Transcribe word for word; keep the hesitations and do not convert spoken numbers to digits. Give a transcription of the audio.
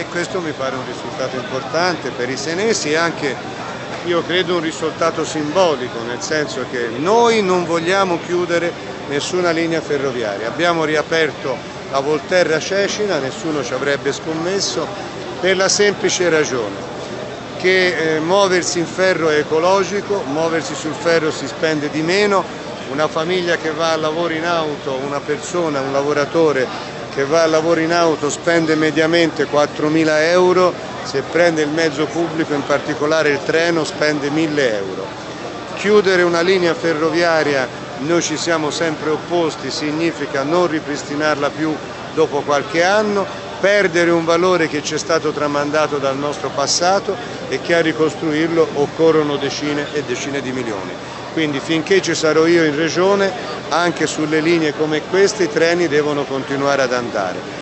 e questo mi pare un risultato importante per i senesi e anche, io credo, un risultato simbolico, nel senso che noi non vogliamo chiudere nessuna linea ferroviaria. Abbiamo riaperto la Volterra Cecina, nessuno ci avrebbe scommesso, per la semplice ragione che eh, muoversi in ferro è ecologico, muoversi sul ferro si spende di meno, una famiglia che va al lavoro in auto, una persona, un lavoratore che va al lavoro in auto spende mediamente quattromila euro, se prende il mezzo pubblico, in particolare il treno, spende mille euro. Chiudere una linea ferroviaria, noi ci siamo sempre opposti, significa non ripristinarla più dopo qualche anno, perdere un valore che ci è stato tramandato dal nostro passato e che a ricostruirlo occorrono decine e decine di milioni. Quindi finché ci sarò io in regione, anche sulle linee come queste i treni devono continuare ad andare.